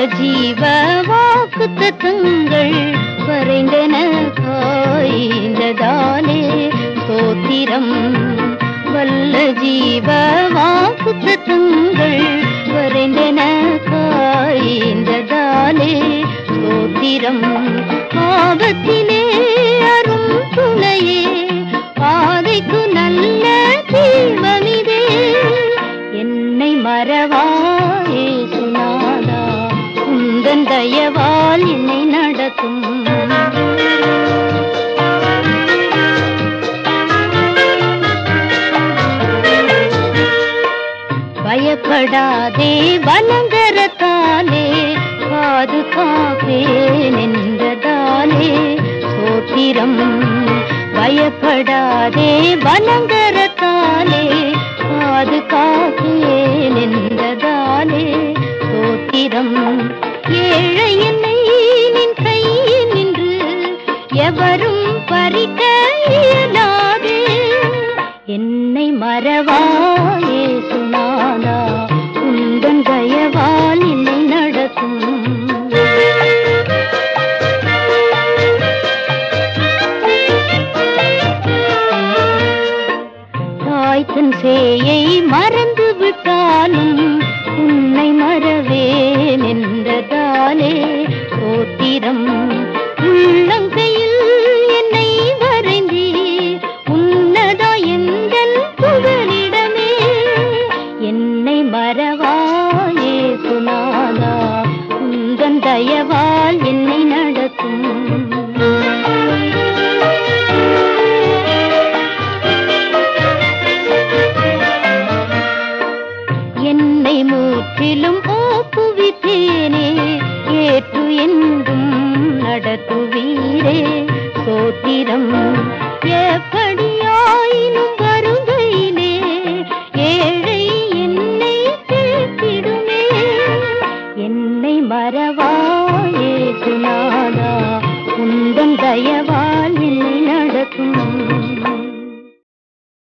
ஜீவ வாக்கு தத்துங்கள் வரைந்தன காய்ந்ததாலே ஸ்தோத்திரம். வல்ல ஜீவ வாக்கு தத்துங்கள் வரைந்தன காய்ந்ததாலே ஸ்தோத்திரம். ஆபத்திலே அரும் துணையே பாதைக்கு நல்ல தீபமிதே. என்னை மறவாயே சுனாதா, உந்தன் தயவால் என்னை நடத்தும். பயப்படாதே வலங்கரத்தாலே பாதுகாப்பேன் என்றதாலே ஸ்தோத்திரம். பயப்படாதே வலங்கரத்தாலே பாதுகாப்பேன் என்றதாலே ஸ்தோத்திரம். ஏழை என்னை நின் கையில் நின்று எவரும் பறிக்க இயலாதே. என்னை மறவாயே சுனாதா, உந்தன் தயவால் என்னை நடத்தும். தாய்த்தன் சேயை மறந்து விட்டாலும் உன்னை மறவேன் என்றதாலே ஸ்தோத்திரம். உள்ளங்கையில் என்னை வரைந்தீ உன்னதா எந்தன் புகலிடமே. என்னை மறவாயே சுனாதா, உந்தன் தயவால் என்னை நடத்தும். என்னை முற்றிலும் ஒப்புவித்தேனே, ஏற்று என்றும் நடத்துவீரே ஸ்தோத்திரம். எப்படியாயினும் வருகையிலே ஏழை என்னை தேற்றிடுமே. என்னை மறவாயே